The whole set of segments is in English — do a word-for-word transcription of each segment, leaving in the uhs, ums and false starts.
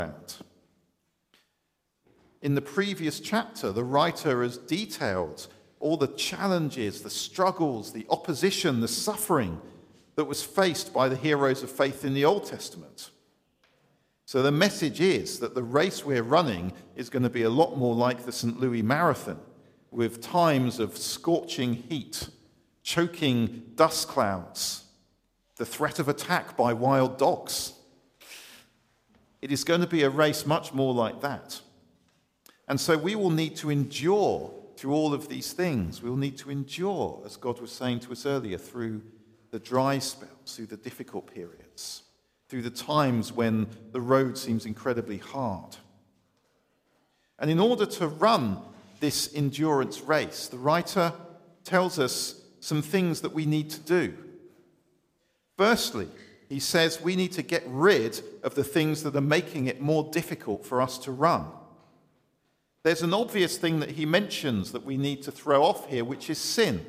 In the previous chapter, the writer has detailed all the challenges, the struggles, the opposition, the suffering that was faced by the heroes of faith in the Old Testament. So the message is that the race we're running is going to be a lot more like the Saint Louis Marathon, with times of scorching heat, choking dust clouds, the threat of attack by wild dogs. It is going to be a race much more like that. And so we will need to endure through all of these things. We will need to endure, as God was saying to us earlier, through the dry spells, through the difficult periods, through the times when the road seems incredibly hard. And in order to run this endurance race, the writer tells us some things that we need to do. Firstly, he says we need to get rid of the things that are making it more difficult for us to run. There's an obvious thing that he mentions that we need to throw off here, which is sin.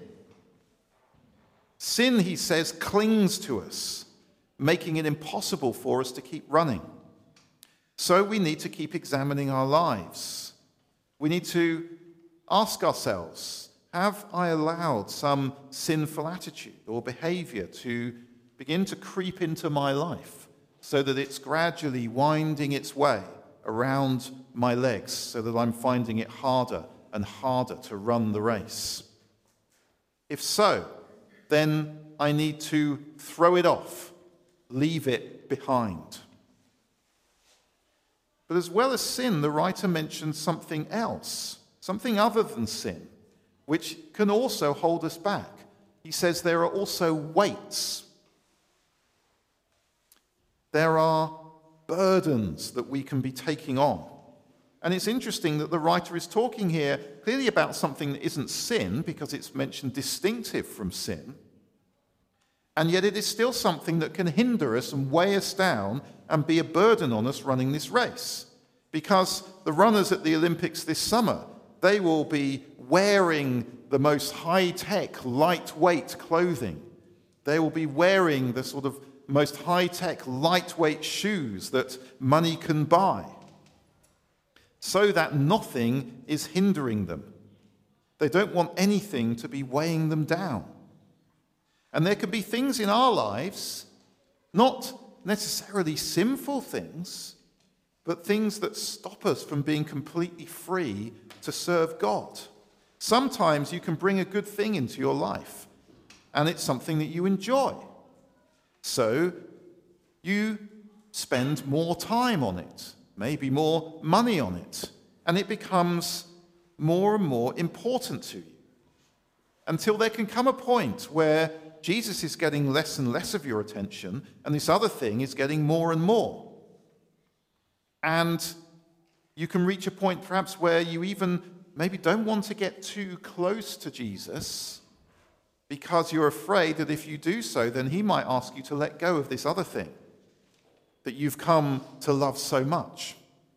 Sin, he says, clings to us, making it impossible for us to keep running. So we need to keep examining our lives. We need to ask ourselves, have I allowed some sinful attitude or behavior to begin to creep into my life so that it's gradually winding its way around my legs so that I'm finding it harder and harder to run the race? If so, then I need to throw it off, leave it behind. But as well as sin, the writer mentions something else, something other than sin, which can also hold us back. He says there are also weights. There are burdens that we can be taking on. And it's interesting that the writer is talking here clearly about something that isn't sin, because it's mentioned distinctive from sin. And yet it is still something that can hinder us and weigh us down and be a burden on us running this race. Because the runners at the Olympics this summer, they will be wearing the most high-tech, lightweight clothing. They will be wearing the sort of most high-tech, lightweight shoes that money can buy, so that nothing is hindering them. They don't want anything to be weighing them down. And there can be things in our lives, not necessarily sinful things, but things that stop us from being completely free to serve God. Sometimes you can bring a good thing into your life, and it's something that you enjoy. So you spend more time on it, maybe more money on it, and it becomes more and more important to you, until there can come a point where Jesus is getting less and less of your attention, and this other thing is getting more and more. And you can reach a point perhaps where you even maybe don't want to get too close to Jesus, because you're afraid that if you do so, then he might ask you to let go of this other thing that you've come to love so much.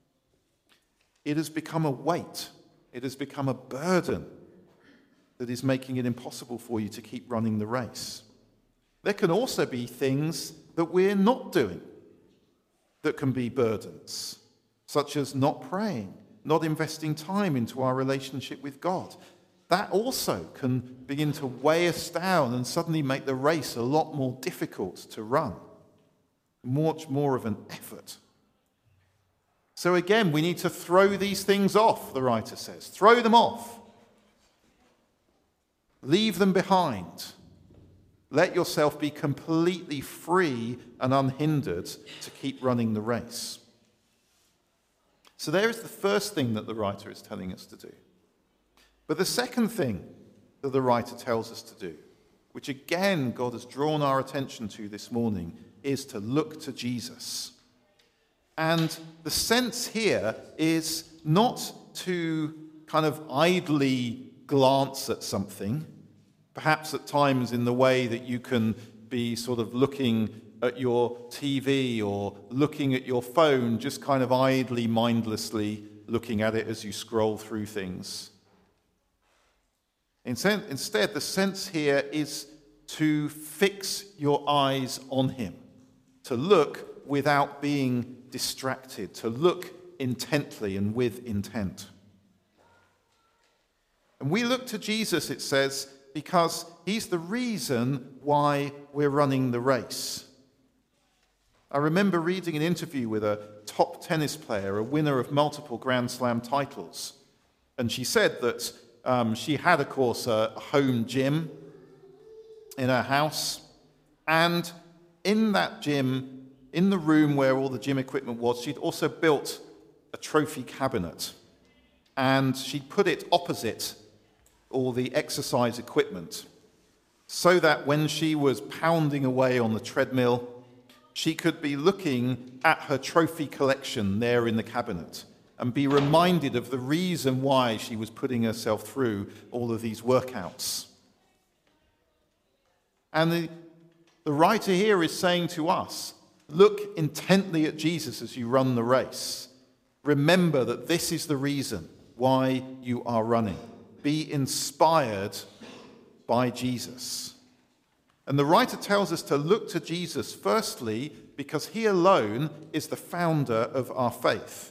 It has become a weight. It has become a burden that is making it impossible for you to keep running the race. There can also be things that we're not doing that can be burdens, such as not praying, not investing time into our relationship with God. That also can begin to weigh us down and suddenly make the race a lot more difficult to run, much more of an effort. So again, we need to throw these things off, the writer says. Throw them off. Leave them behind. Let yourself be completely free and unhindered to keep running the race. So there is the first thing that the writer is telling us to do. But the second thing that the writer tells us to do, which again God has drawn our attention to this morning, is to look to Jesus. And the sense here is not to kind of idly glance at something, perhaps at times in the way that you can be sort of looking at your T V or looking at your phone, just kind of idly, mindlessly looking at it as you scroll through things. Instead, the sense here is to fix your eyes on him, to look without being distracted, to look intently and with intent. And we look to Jesus, it says, because he's the reason why we're running the race. I remember reading an interview with a top tennis player, a winner of multiple Grand Slam titles. And she said that um, she had, of course, a home gym in her house. And in that gym, in the room where all the gym equipment was, she'd also built a trophy cabinet. And she'd put it opposite all the exercise equipment so that when she was pounding away on the treadmill, she could be looking at her trophy collection there in the cabinet and be reminded of the reason why she was putting herself through all of these workouts. And the, the writer here is saying to us, look intently at Jesus as you run the race. Remember that this is the reason why you are running. Be inspired by Jesus. And the writer tells us to look to Jesus, firstly, because he alone is the founder of our faith.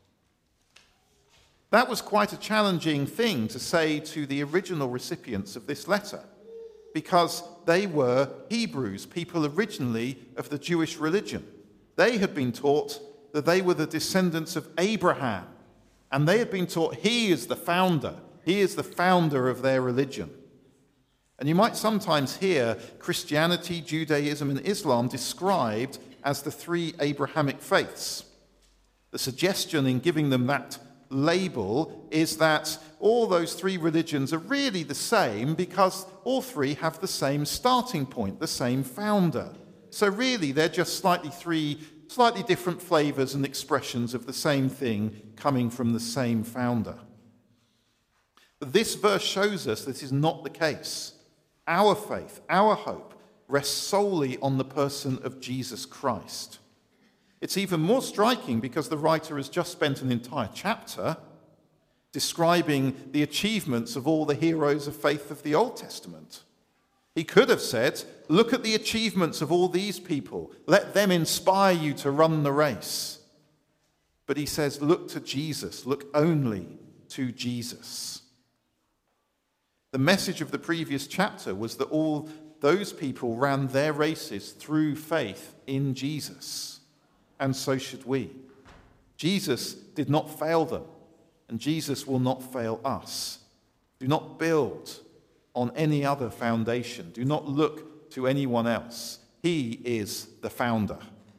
That was quite a challenging thing to say to the original recipients of this letter, because they were Hebrews, people originally of the Jewish religion. They had been taught that they were the descendants of Abraham, and they had been taught he is the founder. He is the founder of their religion. And you might sometimes hear Christianity, Judaism, and Islam described as the three Abrahamic faiths. The suggestion in giving them that label is that all those three religions are really the same because all three have the same starting point, the same founder. So really, they're just slightly three slightly different flavors and expressions of the same thing coming from the same founder. But this verse shows us this is not the case. Our faith, our hope, rests solely on the person of Jesus Christ. It's even more striking because the writer has just spent an entire chapter describing the achievements of all the heroes of faith of the Old Testament. He could have said, look at the achievements of all these people. Let them inspire you to run the race. But he says, look to Jesus. Look only to Jesus. The message of the previous chapter was that all those people ran their races through faith in Jesus. And so should we. Jesus did not fail them, and Jesus will not fail us. Do not build on any other foundation. Do not look to anyone else. He is the founder.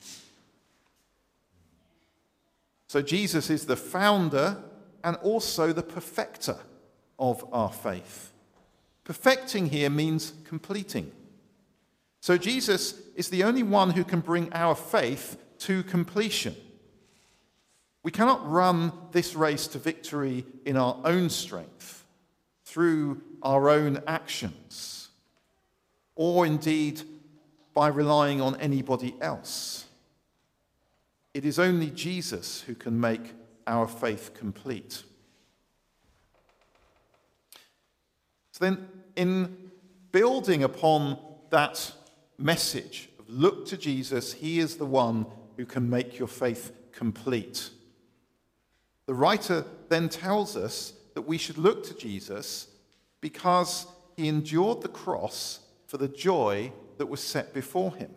So Jesus is the founder and also the perfecter of our faith. Perfecting here means completing. So Jesus is the only one who can bring our faith to completion. We cannot run this race to victory in our own strength, through our own actions, or indeed by relying on anybody else. It is only Jesus who can make our faith complete. So then, in building upon that message of look to Jesus, he is the one who can make your faith complete. The writer then tells us that we should look to Jesus because he endured the cross for the joy that was set before him.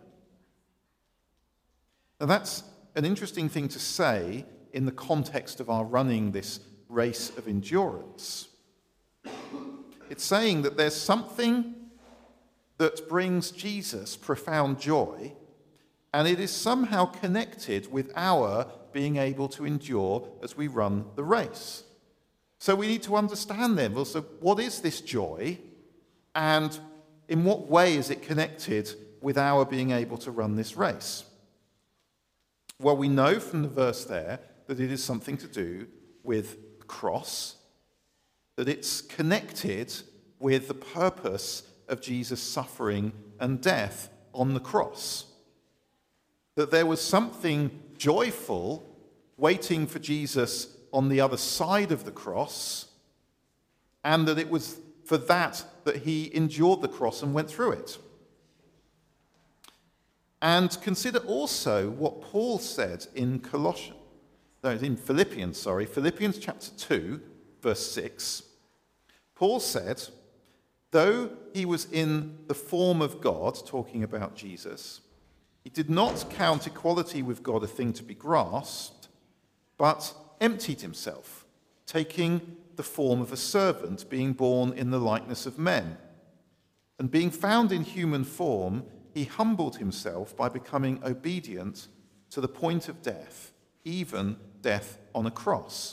Now that's an interesting thing to say in the context of our running this race of endurance. It's saying that there's something that brings Jesus profound joy, and it is somehow connected with our being able to endure as we run the race. So we need to understand then, well, so what is this joy, and in what way is it connected with our being able to run this race? Well, we know from the verse there that it is something to do with the cross, that it's connected with the purpose of Jesus' suffering and death on the cross. That there was something joyful waiting for Jesus on the other side of the cross, and that it was for that that he endured the cross and went through it. And consider also what Paul said in Colossians, no, in Philippians, sorry, Philippians chapter two, verse six. Paul said, though he was in the form of God, talking about Jesus, he did not count equality with God a thing to be grasped, but emptied himself, taking the form of a servant, being born in the likeness of men. And being found in human form, he humbled himself by becoming obedient to the point of death, even death on a cross.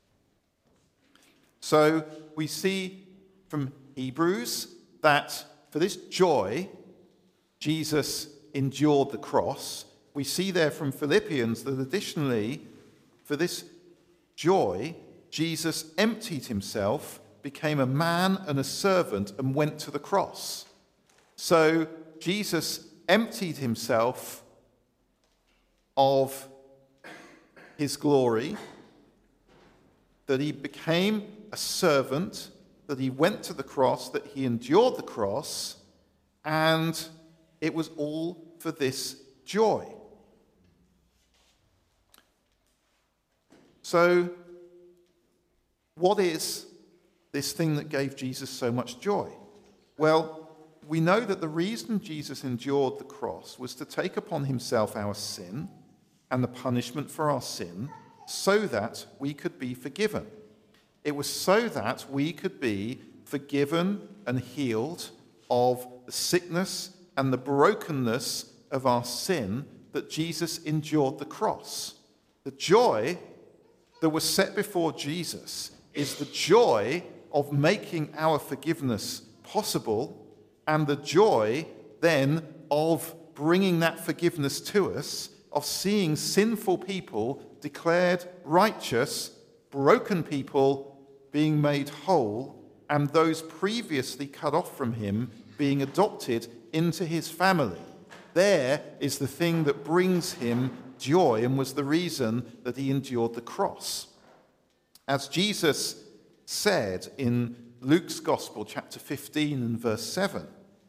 So we see from Hebrews that for this joy, Jesus endured the cross. We see there from Philippians that additionally, for this joy, Jesus emptied himself, became a man and a servant, and went to the cross. So Jesus emptied himself of his glory, that he became a servant, that he went to the cross, that he endured the cross, and it was all for this joy. So, what is this thing that gave Jesus so much joy? Well, we know that the reason Jesus endured the cross was to take upon himself our sin and the punishment for our sin so that we could be forgiven. It was so that we could be forgiven and healed of the sickness and the brokenness of our sin that Jesus endured the cross. The joy that was set before Jesus is the joy of making our forgiveness possible, and the joy then of bringing that forgiveness to us, of seeing sinful people declared righteous, broken people being made whole, and those previously cut off from him being adopted into his family. There is the thing that brings him joy and was the reason that he endured the cross. As Jesus said in Luke's Gospel, chapter fifteen and verse seven,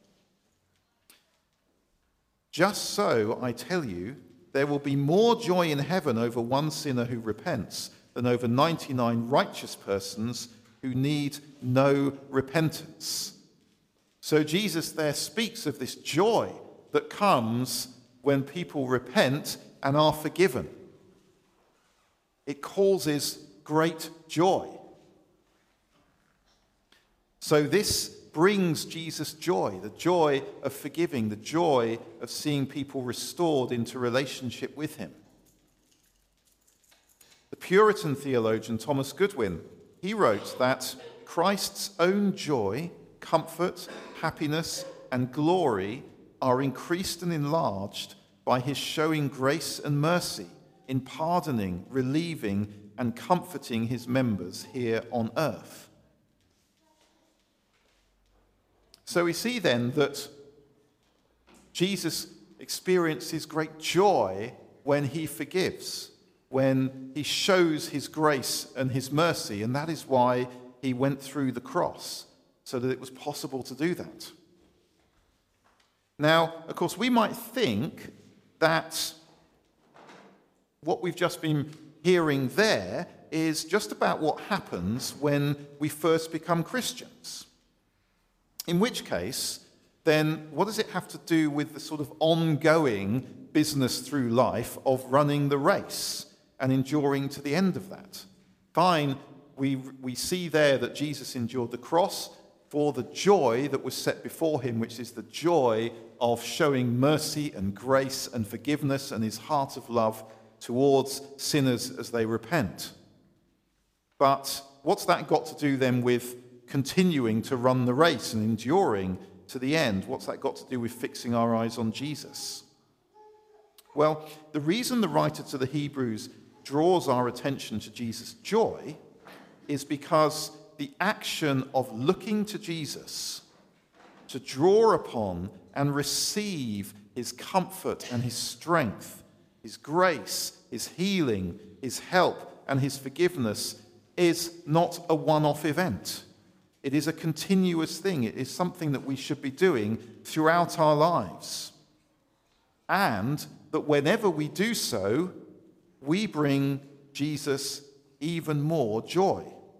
just so, I tell you, there will be more joy in heaven over one sinner who repents than over ninety-nine righteous persons who need no repentance. So Jesus there speaks of this joy that comes when people repent and are forgiven. It causes great joy. So this brings Jesus joy, the joy of forgiving, the joy of seeing people restored into relationship with him. The Puritan theologian Thomas Goodwin, he wrote that Christ's own joy, comfort, happiness, and glory are increased and enlarged by his showing grace and mercy in pardoning, relieving, and comforting his members here on earth. So we see then that Jesus experiences great joy when he forgives, when he shows his grace and his mercy, and that is why he went through the cross, so that it was possible to do that. Now, of course, we might think that what we've just been hearing there is just about what happens when we first become Christians. In which case, then what does it have to do with the sort of ongoing business through life of running the race and enduring to the end of that? Fine, we, we see there that Jesus endured the cross for the joy that was set before him, which is the joy of showing mercy and grace and forgiveness and his heart of love towards sinners as they repent. But what's that got to do then with continuing to run the race and enduring to the end? What's that got to do with fixing our eyes on Jesus? Well, the reason the writer to the Hebrews draws our attention to Jesus' joy is because the action of looking to Jesus to draw upon and receive his comfort and his strength, his grace, his healing, his help, and his forgiveness is not a one-off event. It is a continuous thing. It is something that we should be doing throughout our lives. and that whenever we do so, we bring Jesus even more joy.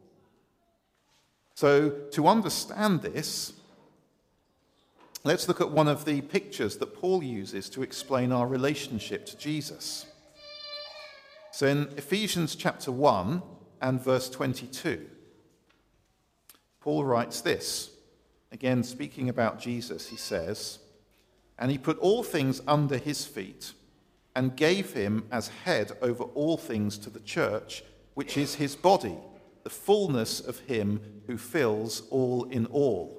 So, to understand this, let's look at one of the pictures that Paul uses to explain our relationship to Jesus. So in Ephesians chapter one and verse twenty-two, Paul writes this. Again, speaking about Jesus, he says, "And he put all things under his feet and gave him as head over all things to the church, which is his body, the fullness of him who fills all in all."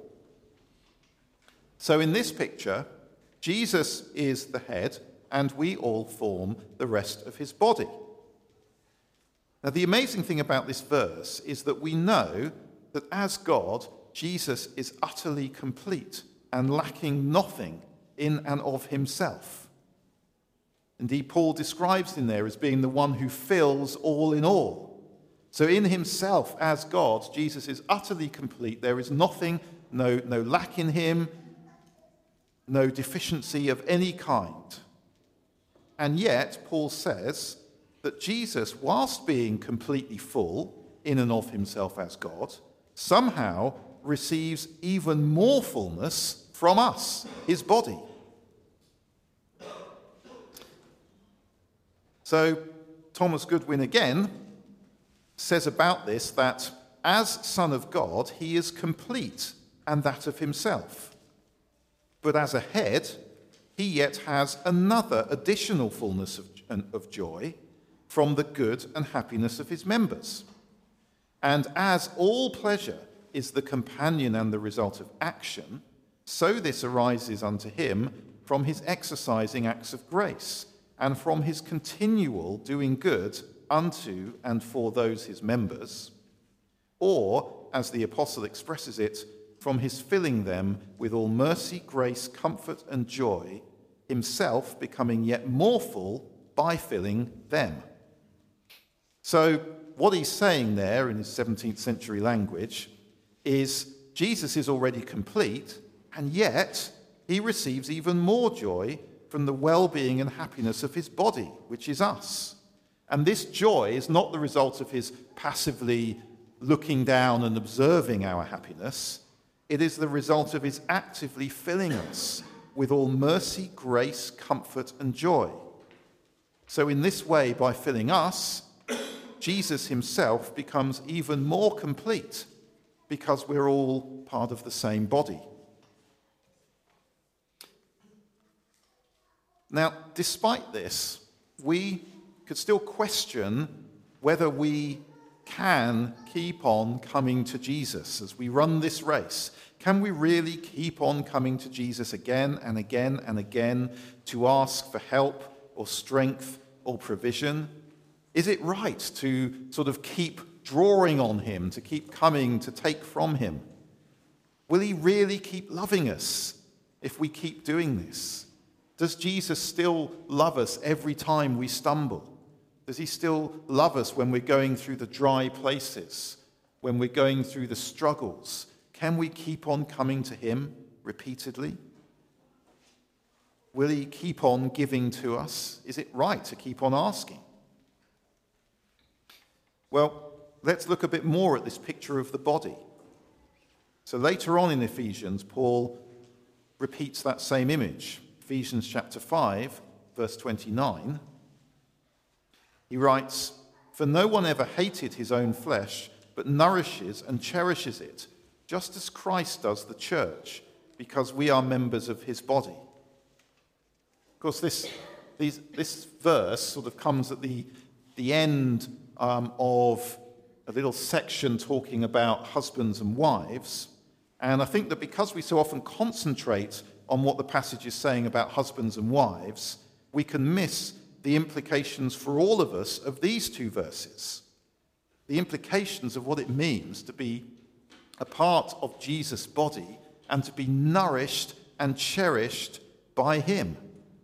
So in this picture, Jesus is the head, and we all form the rest of his body. Now, the amazing thing about this verse is that we know that as God, Jesus is utterly complete and lacking nothing in and of himself. Indeed, Paul describes him there as being the one who fills all in all. So in himself, as God, Jesus is utterly complete. There is nothing, no, no lack in him, no deficiency of any kind. And yet, Paul says that Jesus, whilst being completely full in and of himself as God, somehow receives even more fullness from us, his body. So, Thomas Goodwin again says about this that as Son of God, he is complete and that of himself. But as a head, he yet has another additional fullness of, of joy from the good and happiness of his members. And as all pleasure is the companion and the result of action, so this arises unto him from his exercising acts of grace, and from his continual doing good unto and for those his members, or, as the apostle expresses it, from his filling them with all mercy, grace, comfort, and joy, himself becoming yet more full by filling them. So what he's saying there in his seventeenth century language is Jesus is already complete, and yet he receives even more joy from the well-being and happiness of his body, which is us. And this joy is not the result of his passively looking down and observing our happiness. It is the result of his actively filling us with all mercy, grace, comfort, and joy. So in this way, by filling us, Jesus himself becomes even more complete because we're all part of the same body. Now, despite this, we could still question whether we can keep on coming to Jesus as we run this race. Can we really keep on coming to Jesus again and again and again to ask for help or strength or provision? Is it right to sort of keep drawing on him, to keep coming to take from him? Will he really keep loving us if we keep doing this? Does Jesus still love us every time we stumble? Does he still love us when we're going through the dry places, when we're going through the struggles? Can we keep on coming to him repeatedly? Will he keep on giving to us? Is it right to keep on asking? Well, let's look a bit more at this picture of the body. So later on in Ephesians, Paul repeats that same image. Ephesians chapter five, verse twenty-nine. He writes, "For no one ever hated his own flesh, but nourishes and cherishes it, just as Christ does the church, because we are members of his body." Of course, this, these, this verse sort of comes at the, the end um, of a little section talking about husbands and wives. And I think that because we so often concentrate on what the passage is saying about husbands and wives, we can miss the implications for all of us of these two verses. The implications of what it means to be a part of Jesus' body and to be nourished and cherished by him.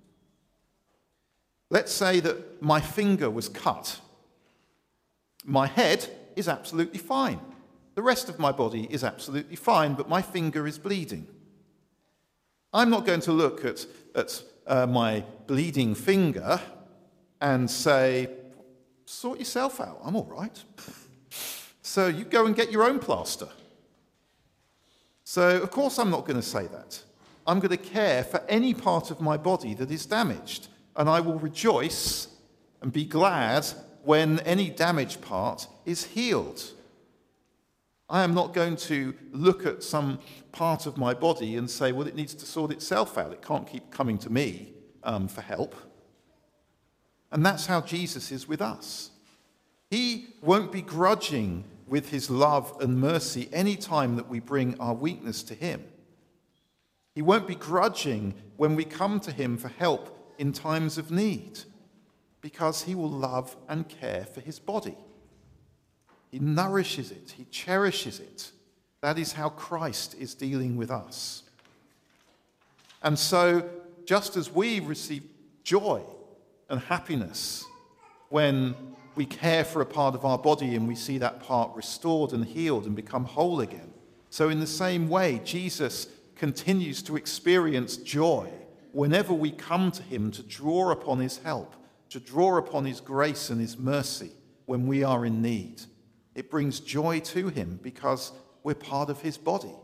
Let's say that my finger was cut. My head is absolutely fine. The rest of my body is absolutely fine, but my finger is bleeding. I'm not going to look at, at uh, my bleeding finger and say, sort yourself out, I'm all right. So you go and get your own plaster. So, of course, I'm not going to say that. I'm going to care for any part of my body that is damaged, and I will rejoice and be glad when any damaged part is healed. I am not going to look at some part of my body and say, well, it needs to sort itself out. It can't keep coming to me um, for help. And that's how Jesus is with us. He won't be grudging with his love and mercy any time that we bring our weakness to him. He won't be grudging when we come to him for help in times of need, because he will love and care for his body. He nourishes it. He cherishes it. That is how Christ is dealing with us. And so, just as we receive joy and happiness when we care for a part of our body and we see that part restored and healed and become whole again, so in the same way, Jesus continues to experience joy whenever we come to him to draw upon his help, to draw upon his grace and his mercy when we are in need. It brings joy to him because we're part of his body.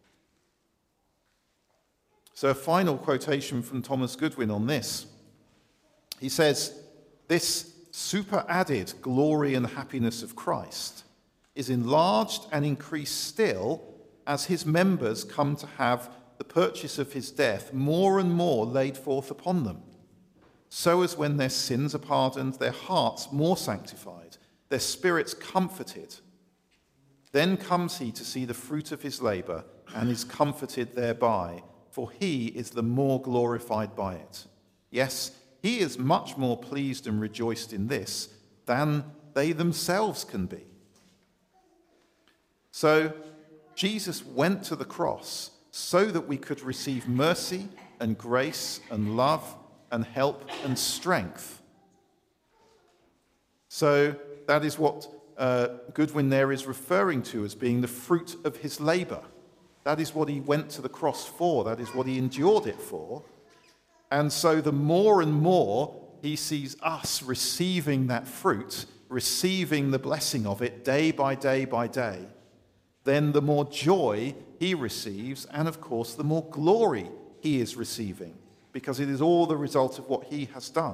So a final quotation from Thomas Goodwin on this. He says, "This superadded glory and happiness of Christ is enlarged and increased still as his members come to have the purchase of his death more and more laid forth upon them, so as when their sins are pardoned, their hearts more sanctified, their spirits comforted, then comes he to see the fruit of his labour and is comforted thereby, for he is the more glorified by it. Yes, he is much more pleased and rejoiced in this than they themselves can be." So Jesus went to the cross so that we could receive mercy and grace and love and help and strength. So that is what uh, Goodwin there is referring to as being the fruit of his labour. That is what he went to the cross for. That is what he endured it for. And so the more and more he sees us receiving that fruit, receiving the blessing of it day by day by day, then the more joy he receives, and of course the more glory he is receiving, because it is all the result of what he has done.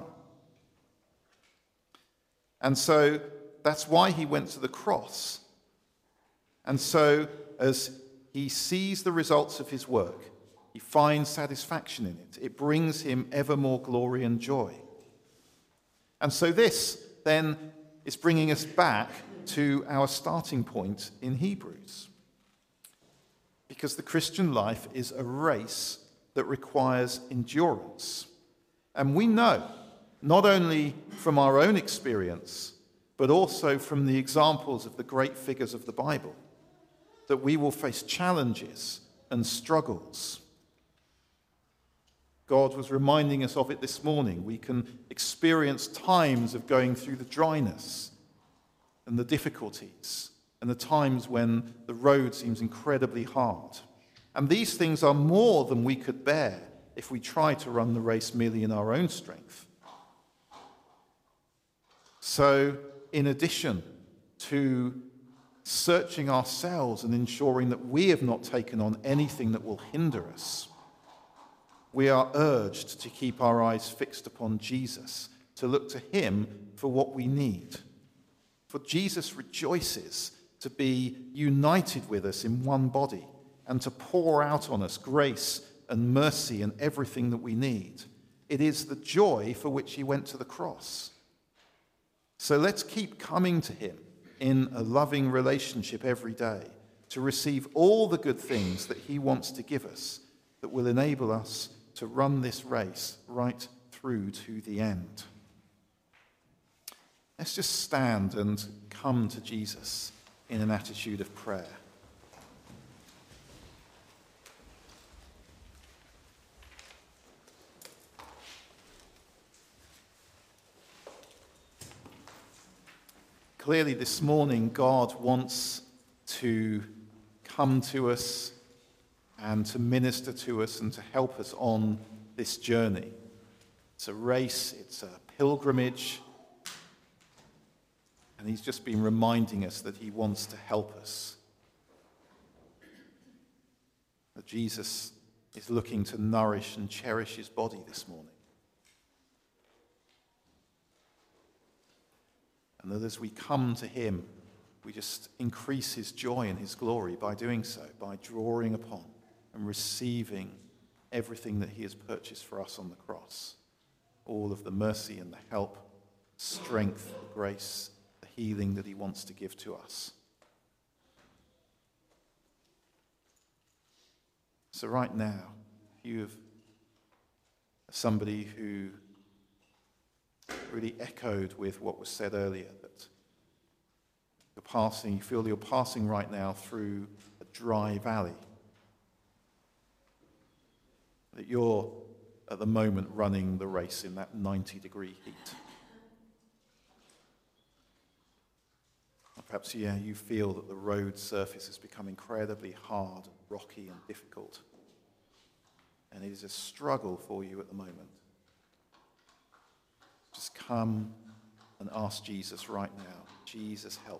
And so that's why he went to the cross. And so as he sees the results of his work, he finds satisfaction in it. It brings him ever more glory and joy. And so this then is bringing us back to our starting point in Hebrews. Because the Christian life is a race that requires endurance. And we know, not only from our own experience, but also from the examples of the great figures of the Bible, that we will face challenges and struggles. God was reminding us of it this morning. We can experience times of going through the dryness and the difficulties and the times when the road seems incredibly hard. And these things are more than we could bear if we try to run the race merely in our own strength. So, in addition to searching ourselves and ensuring that we have not taken on anything that will hinder us, we are urged to keep our eyes fixed upon Jesus, to look to him for what we need. For Jesus rejoices to be united with us in one body and to pour out on us grace and mercy and everything that we need. It is the joy for which he went to the cross. So let's keep coming to him in a loving relationship every day to receive all the good things that he wants to give us that will enable us to run this race right through to the end. Let's just stand and come to Jesus in an attitude of prayer. Clearly this morning, God wants to come to us and to minister to us and to help us on this journey. It's a race, it's a pilgrimage, and he's just been reminding us that he wants to help us. That Jesus is looking to nourish and cherish his body this morning. And that as we come to him, we just increase his joy and his glory by doing so, by drawing upon and receiving everything that he has purchased for us on the cross. All of the mercy and the help, strength, the grace, the healing that he wants to give to us. So right now, if you have somebody who really echoed with what was said earlier, that you're passing, you feel you're passing right now through a dry valley, that you're at the moment running the race in that ninety degree heat. Or perhaps, yeah, you feel that the road surface has become incredibly hard and rocky and difficult, and it is a struggle for you at the moment. Just come and ask Jesus right now. Jesus, help.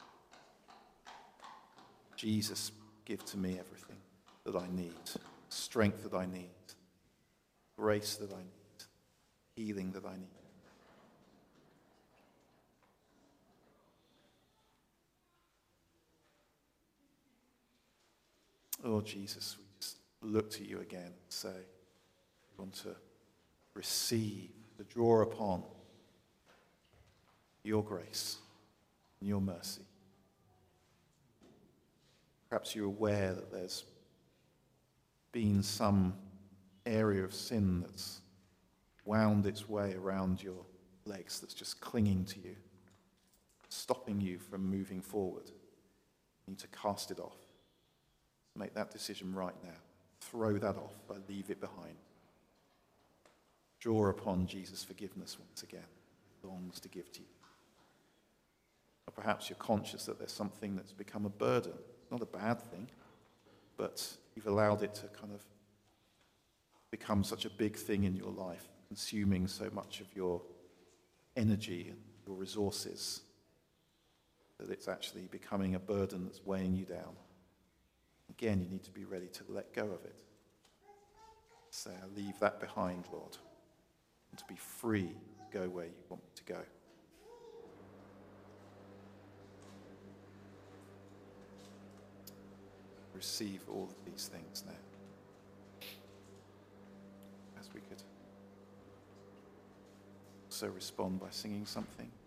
Jesus, give to me everything that I need, strength that I need, grace that I need, healing that I need. Oh, Jesus, we just look to you again and say, we want to receive, to draw upon your grace and your mercy. Perhaps you're aware that there's been some area of sin that's wound its way around your legs, that's just clinging to you, stopping you from moving forward. You need to cast it off. Make that decision right now. Throw that off. Leave it behind. Draw upon Jesus' forgiveness once again. He longs to give to you. Or perhaps you're conscious that there's something that's become a burden. Not a bad thing, but you've allowed it to kind of become such a big thing in your life, consuming so much of your energy and your resources, that it's actually becoming a burden that's weighing you down. Again, you need to be ready to let go of it. Say, I leave that behind, Lord, and to be free to go where you want me to go. Receive all of these things now. As we could also respond by singing something.